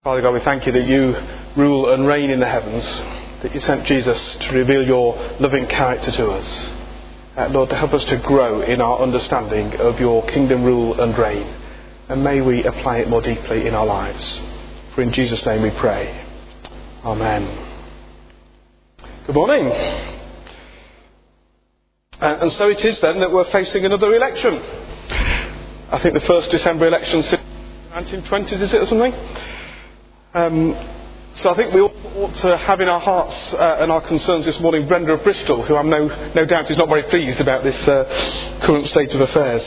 Father God, we thank you that you rule and reign in the heavens, that you sent Jesus to reveal your loving character to us. Lord, to help us to grow in our understanding of your kingdom rule and reign, and may we apply it more deeply in our lives. For in Jesus' name we pray. Amen. Good morning. And so it is then that we're facing another election. I think the first December election since the 1920s, is it, or something? So I think we ought to have in our hearts and our concerns this morning Brenda of Bristol, who I'm no doubt is not very pleased about this current state of affairs.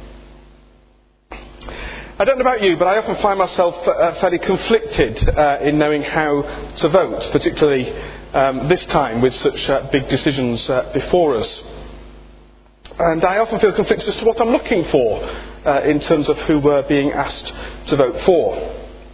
I don't know about you, but I often find myself fairly conflicted in knowing how to vote, particularly this time with such big decisions before us. And I often feel conflicted as to what I'm looking for in terms of who we're being asked to vote for.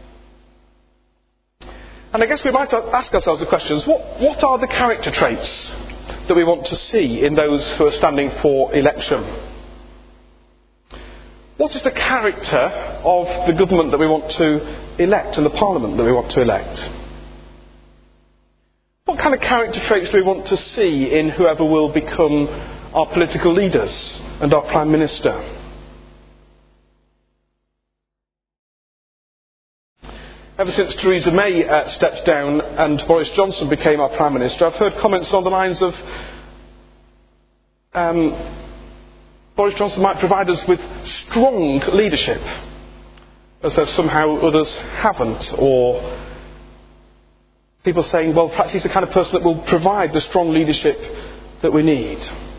And I guess we might ask ourselves the questions, what are the character traits that we want to see in those who are standing for election? What is the character of the government that we want to elect and the parliament that we want to elect? What kind of character traits do we want to see in whoever will become our political leaders and our Prime Minister? Ever since Theresa May stepped down and Boris Johnson became our Prime Minister, I've heard comments on the lines of Boris Johnson might provide us with strong leadership, as though somehow others haven't, or people saying, well, perhaps he's the kind of person that will provide the strong leadership that we need.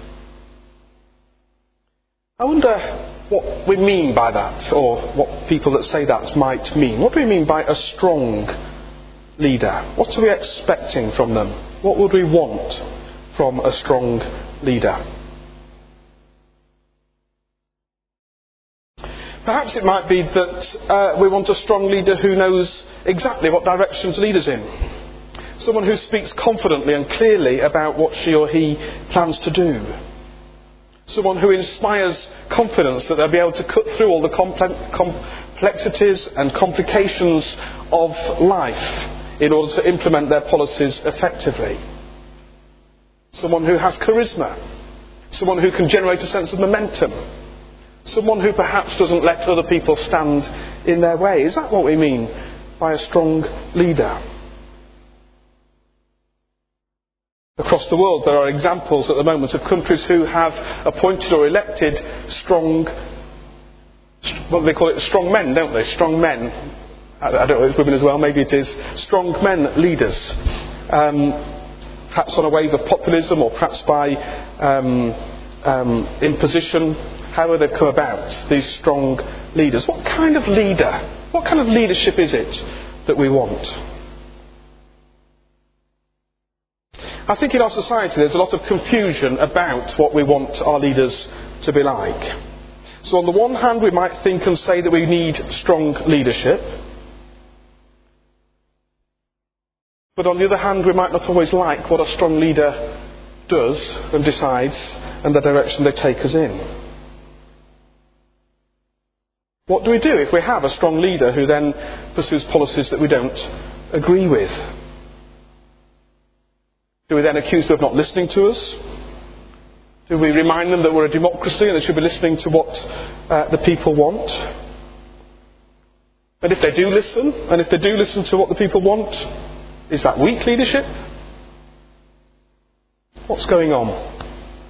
I wonder what we mean by that, or what people that say that might mean. What do we mean by a strong leader? What are we expecting from them? What would we want from a strong leader? Perhaps it might be that we want a strong leader who knows exactly what direction to lead us in. Someone who speaks confidently and clearly about what she or he plans to do. Someone who inspires confidence that they'll be able to cut through all the complexities and complications of life in order to implement their policies effectively. Someone who has charisma. Someone who can generate a sense of momentum. Someone who perhaps doesn't let other people stand in their way. Is that what we mean by a strong leader? Across the world there are examples at the moment of countries who have appointed or elected strong, what they call it, strong men, don't they? Strong men. I don't know if it's women as well, maybe it is. Strong men leaders. Perhaps on a wave of populism, or perhaps by imposition. However they've come about, these strong leaders. What kind of leader, what kind of leadership is it that we want? I think in our society there's a lot of confusion about what we want our leaders to be like. So on the one hand we might think and say that we need strong leadership. But on the other hand we might not always like what a strong leader does and decides and the direction they take us in. What do we do if we have a strong leader who then pursues policies that we don't agree with? Do we then accuse them of not listening to us? Do we remind them that we're a democracy and they should be listening to what the people want? And if they do listen, to what the people want, is that weak leadership? What's going on?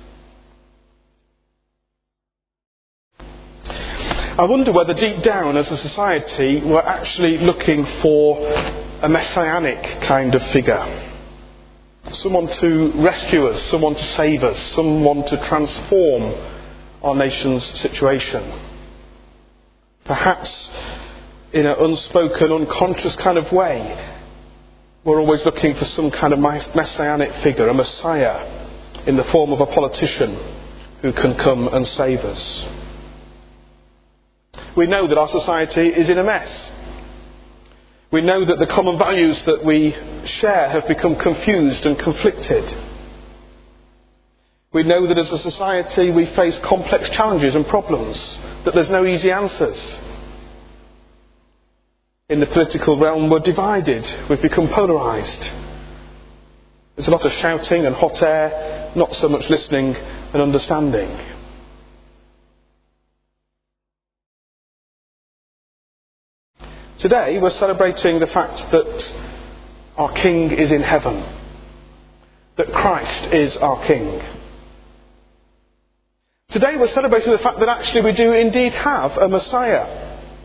I wonder whether deep down as a society we're actually looking for a messianic kind of figure. Someone to rescue us, someone to save us, someone to transform our nation's situation. Perhaps in an unspoken, unconscious kind of way, we're always looking for some kind of messianic figure, a messiah, in the form of a politician who can come and save us. We know that our society is in a mess. We know that the common values that we share have become confused and conflicted. We know that as a society we face complex challenges and problems, that there's no easy answers. in the political realm were divided. We've become polarised. There's a lot of shouting and hot air, not so much listening and understanding. Today we're celebrating the fact that our King is in heaven, that Christ is our King. Today we're celebrating the fact that actually we do indeed have a Messiah.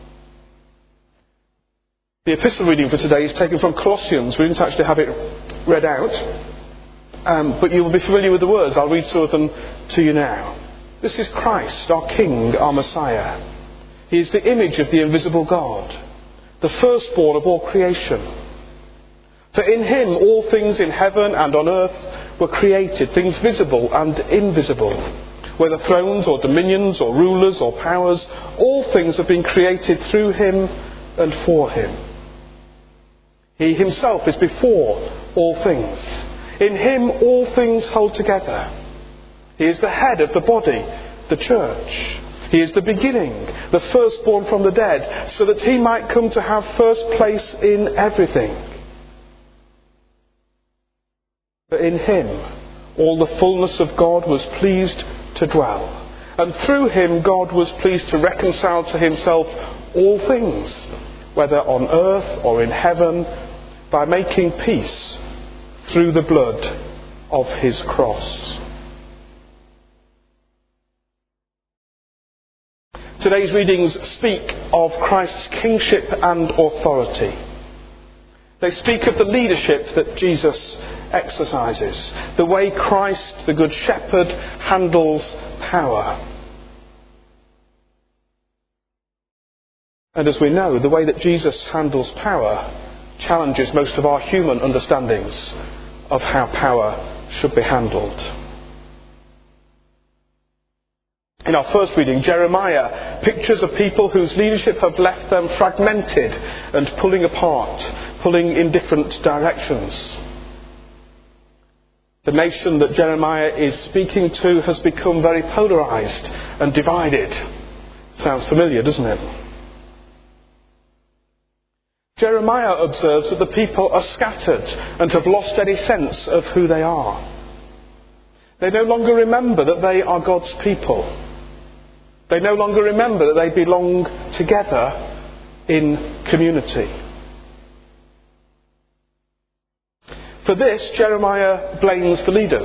The epistle reading for today is taken from Colossians. We didn't actually have it read out, but you will be familiar with the words. I'll read some of them to you now. This is Christ, our King, our Messiah. He is the image of the invisible God, the firstborn of all creation. For in him all things in heaven and on earth were created, things visible and invisible, whether thrones or dominions or rulers or powers, all things have been created through him and for him. He himself is before all things. In him all things hold together. He is the head of the body, the church. He is the beginning, the firstborn from the dead, so that he might come to have first place in everything. For in him all the fullness of God was pleased to dwell, and through him God was pleased to reconcile to himself all things, whether on earth or in heaven, by making peace through the blood of his cross. Today's readings speak of Christ's kingship and authority. They speak of the leadership that Jesus exercises, the way Christ, the Good Shepherd, handles power. And as we know, the way that Jesus handles power challenges most of our human understandings of how power should be handled. In our first reading, Jeremiah pictures of people whose leadership have left them fragmented and pulling apart, pulling in different directions. The nation that Jeremiah is speaking to has become very polarised and divided. Sounds familiar, doesn't it? Jeremiah observes that the people are scattered and have lost any sense of who they are. They no longer remember that they are God's people. They no longer remember that they belong together in community. For this, Jeremiah blames the leaders.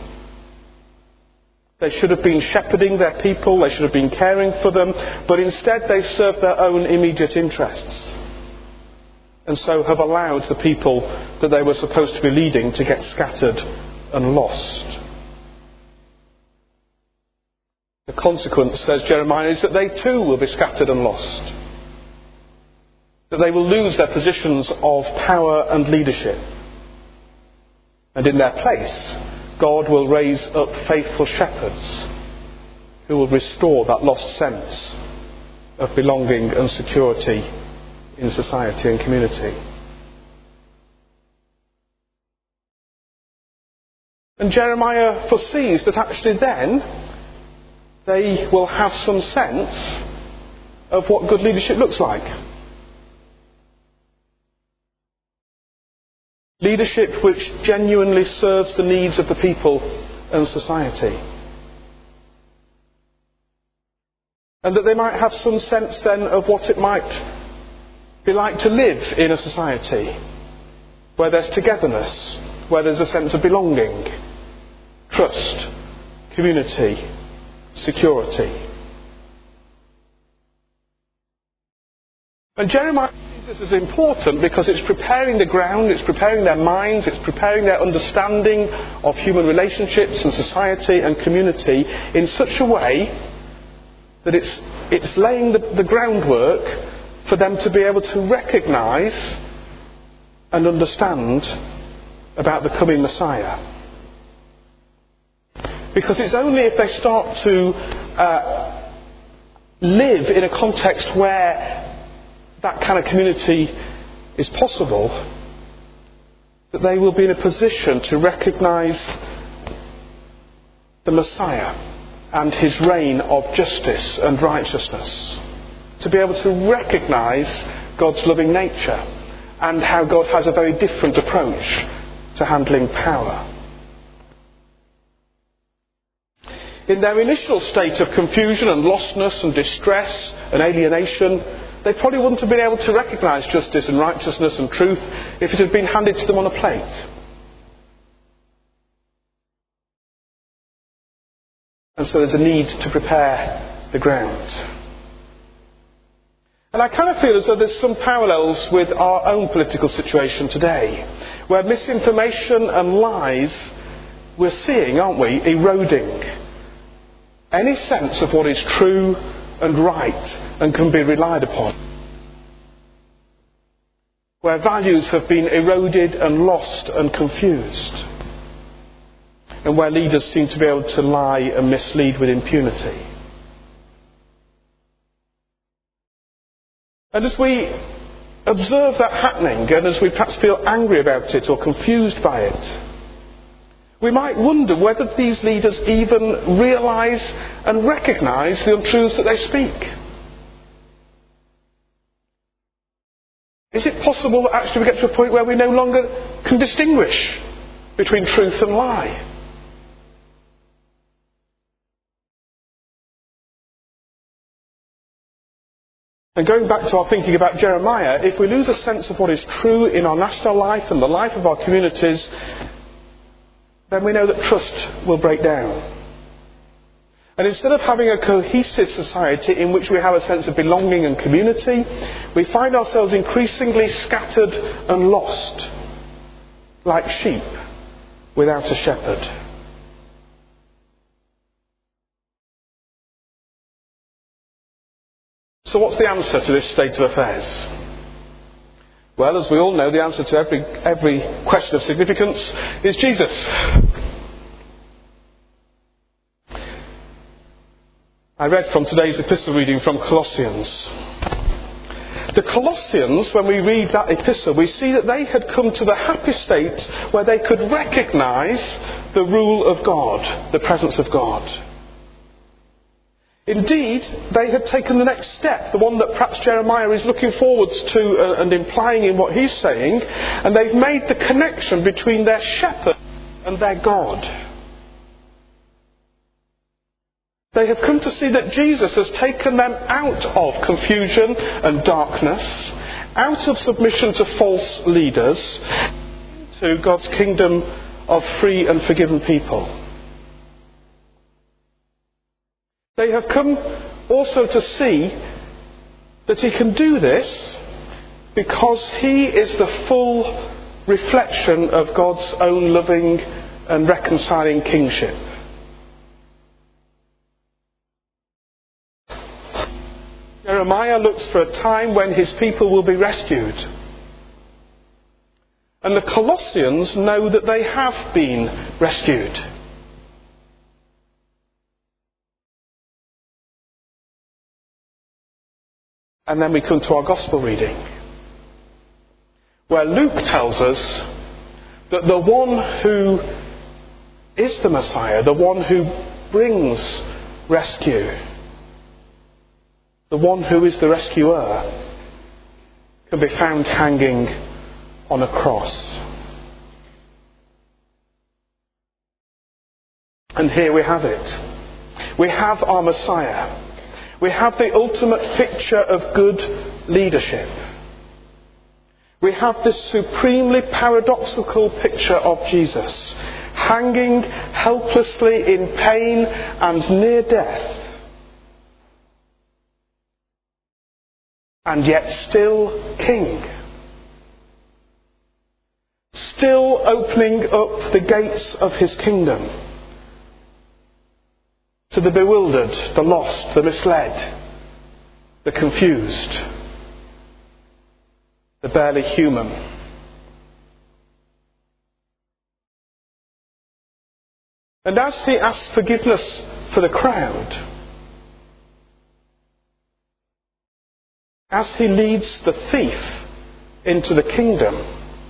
They should have been shepherding their people, they should have been caring for them, but instead they've served their own immediate interests, and so have allowed the people that they were supposed to be leading to get scattered and lost. The consequence, says Jeremiah, is that they too will be scattered and lost. That they will lose their positions of power and leadership. And in their place, God will raise up faithful shepherds who will restore that lost sense of belonging and security in society and community. And Jeremiah foresees that actually then they will have some sense of what good leadership looks like. Leadership which genuinely serves the needs of the people and society. And that they might have some sense then of what it might be like to live in a society where there's togetherness, where there's a sense of belonging, trust, community, security. And Jeremiah sees this as important because it's preparing the ground, it's preparing their minds, it's preparing their understanding of human relationships and society and community in such a way that it's laying the groundwork for them to be able to recognise and understand about the coming Messiah. Because it's only if they start to live in a context where that kind of community is possible that they will be in a position to recognise the Messiah and his reign of justice and righteousness. To be able to recognise God's loving nature and how God has a very different approach to handling power. In their initial state of confusion and lostness and distress and alienation, they probably wouldn't have been able to recognise justice and righteousness and truth if it had been handed to them on a plate. And so there's a need to prepare the ground. And I kind of feel as though there's some parallels with our own political situation today, where misinformation and lies we're seeing, aren't we, eroding any sense of what is true and right and can be relied upon. Where values have been eroded and lost and confused. And where leaders seem to be able to lie and mislead with impunity. And as we observe that happening, and as we perhaps feel angry about it or confused by it, we might wonder whether these leaders even realise and recognise the untruths that they speak. Is it possible that actually we get to a point where we no longer can distinguish between truth and lie? And going back to our thinking about Jeremiah, if we lose a sense of what is true in our national life and the life of our communities, then we know that trust will break down. And instead of having a cohesive society in which we have a sense of belonging and community, we find ourselves increasingly scattered and lost, like sheep without a shepherd. So what's the answer to this state of affairs? Well, as we all know, the answer to every question of significance is Jesus. I read from today's epistle reading from Colossians. The Colossians, when we read that epistle, we see that they had come to the happy state where they could recognise the rule of God, the presence of God. Indeed, they had taken the next step, the one that perhaps Jeremiah is looking forwards to and implying in what he's saying, and they've made the connection between their shepherd and their God. They have come to see that Jesus has taken them out of confusion and darkness, out of submission to false leaders, into God's kingdom of free and forgiven people. They have come also to see that he can do this because he is the full reflection of God's own loving and reconciling kingship. Jeremiah looks for a time when his people will be rescued. And the Colossians know that they have been rescued. And then we come to our Gospel reading, where Luke tells us that the one who is the Messiah, the one who brings rescue, the one who is the rescuer, can be found hanging on a cross. And here we have it. We have our Messiah. We have the ultimate picture of good leadership. We have this supremely paradoxical picture of Jesus, hanging helplessly in pain and near death, and yet still King. Still opening up the gates of his kingdom to the bewildered, the lost, the misled, the confused, the barely human. And as he asks forgiveness for the crowd, as he leads the thief into the kingdom,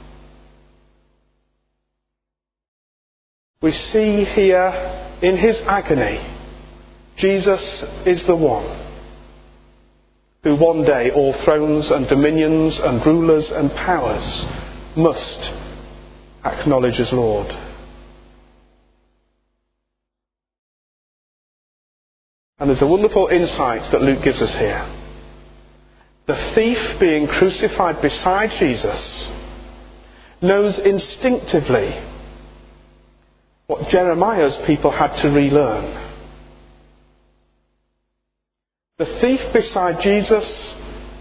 we see here in his agony, Jesus is the one who one day all thrones and dominions and rulers and powers must acknowledge as Lord. And there's a wonderful insight that Luke gives us here. The thief being crucified beside Jesus knows instinctively what Jeremiah's people had to relearn. The thief beside Jesus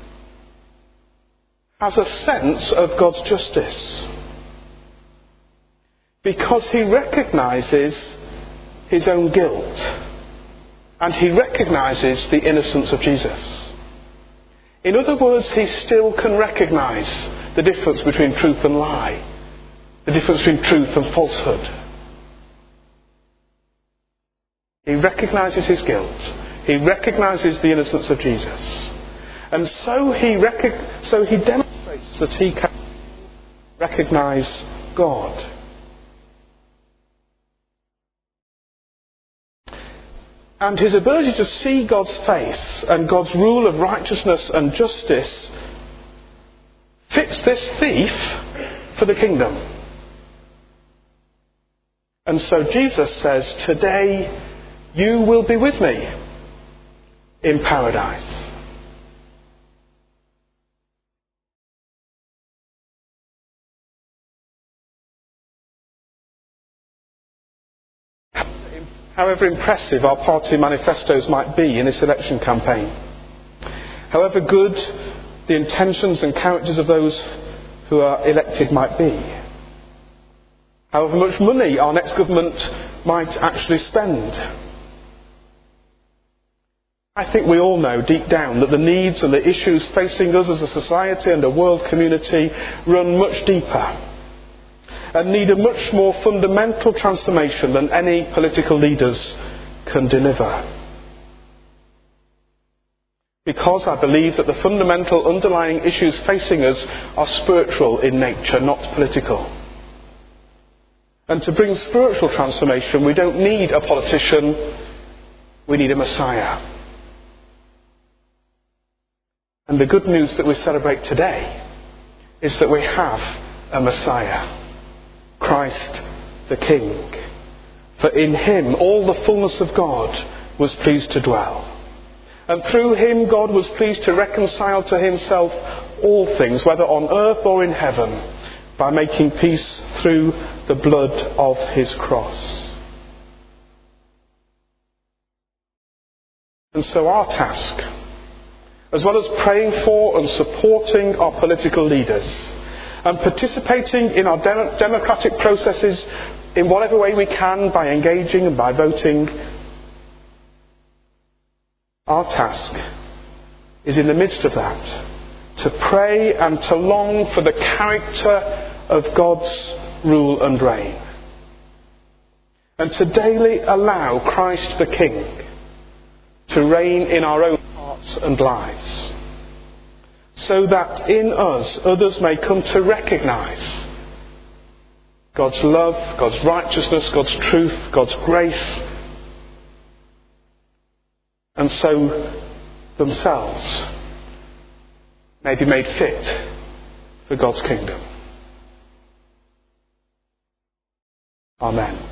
has a sense of God's justice because he recognises his own guilt and he recognises the innocence of Jesus. In other words, he still can recognise the difference between truth and lie, the difference between truth and falsehood. He recognises his guilt. He recognises the innocence of Jesus. And so he demonstrates that he can recognise God. And his ability to see God's face and God's rule of righteousness and justice fits this thief for the kingdom. And so Jesus says, "Today you will be with me in paradise." However impressive our party manifestos might be in this election campaign, however good the intentions and characters of those who are elected might be, however much money our next government might actually spend, I think we all know deep down that the needs and the issues facing us as a society and a world community run much deeper and need a much more fundamental transformation than any political leaders can deliver. Because I believe that the fundamental underlying issues facing us are spiritual in nature, not political. And to bring spiritual transformation, we don't need a politician, we need a Messiah. And the good news that we celebrate today is that we have a Messiah, Christ the King. For in him all the fullness of God was pleased to dwell. And through him God was pleased to reconcile to himself all things, whether on earth or in heaven, by making peace through the blood of his cross. And so our task, as well as praying for and supporting our political leaders, and participating in our democratic processes in whatever way we can by engaging and by voting, our task is in the midst of that to pray and to long for the character of God's rule and reign, and to daily allow Christ the King to reign in our own hearts and lives, so that in us others may come to recognise God's love, God's righteousness, God's truth, God's grace, and so themselves may be made fit for God's kingdom. Amen.